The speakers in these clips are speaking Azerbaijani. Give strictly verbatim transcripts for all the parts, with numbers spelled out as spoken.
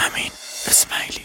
امین اسماعیلی.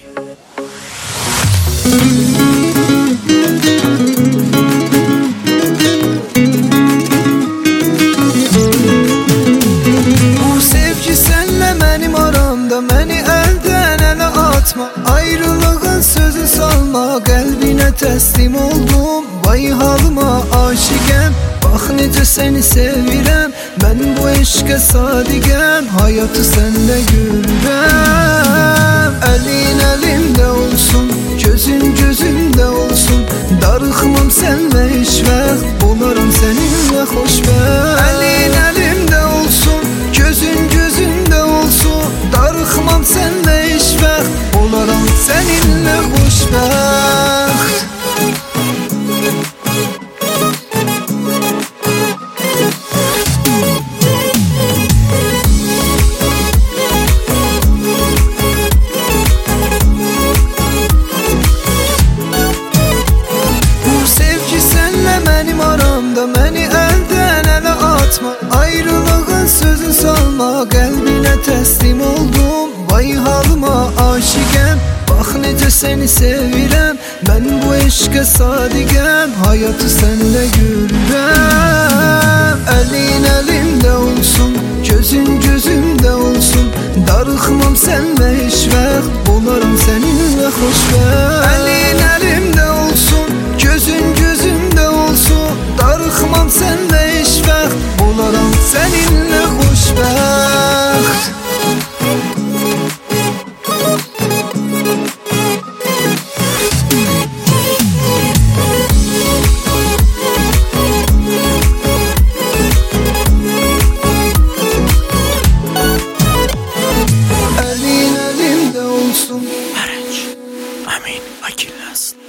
Bu sevgi senle benim aramda, beni elden ele atma. Ayrılığın sözü salma, kalbine teslim oldum. Vay halıma aşıkem, bak necə seni sevirəm. Ben bu eşqə sadiqəm, hayatı senle görürəm. Elin elimde olsun, gözün gözümde olsun. Darıxmam senle hiç vaxt, olaram seninle xoşbəxt. Elin elimde olsun, gözün gözümde olsun. Darıxmam senle hiç vaxt, olaram seninle xoşbəxt. Beni elden ele atma, ayrılığın sözü salma. Kalbine teslim oldum, vay halıma aşıkem. Bak necə seni sevirəm, ben bu eşqə sadiqəm. Hayatı senle görürəm. Elin elimde olsun, gözün gözümde olsun. Darıxmam senle hiç vaxt, olaram seninle xoşbəxt. Elin elimde olsun, gözün gözümde olsun. Darıxmam senle hiç vaxt, olaram seninle xoşbəxt. امین وکیل است.